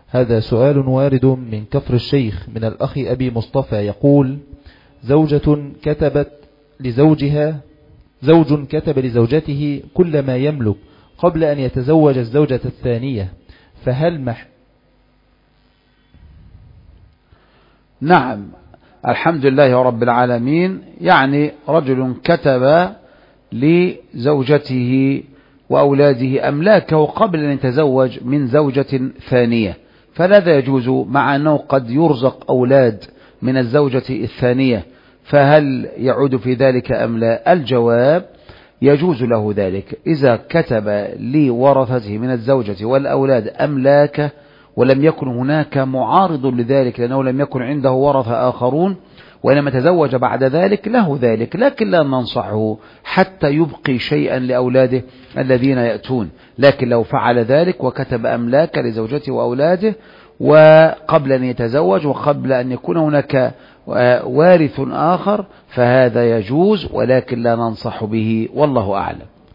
هذا سؤال وارد من كفر الشيخ من الأخ أبي مصطفى يقول: زوج كتب لزوجته كل ما يملك قبل أن يتزوج الزوجة الثانية، فهل نعم، الحمد لله رب العالمين. يعني رجل كتب لزوجته وأولاده أملاكه قبل أن يتزوج من زوجة ثانية، فهذا يجوز، مع أنه قد يرزق أولاد من الزوجة الثانية، فهل يعود في ذلك أم لا؟ الجواب: يجوز له ذلك إذا كتب لورثته من الزوجة والأولاد أملاكه ولم يكن هناك معارض لذلك، لأنه لم يكن عنده ورثة آخرون، وإنما تزوج بعد ذلك له ذلك، لكن لا ننصحه حتى يبقي شيئا لأولاده الذين يأتون. لكن لو فعل ذلك وكتب أملاك لزوجته وأولاده وقبل أن يتزوج وقبل أن يكون هناك وارث آخر، فهذا يجوز، ولكن لا ننصح به، والله أعلم.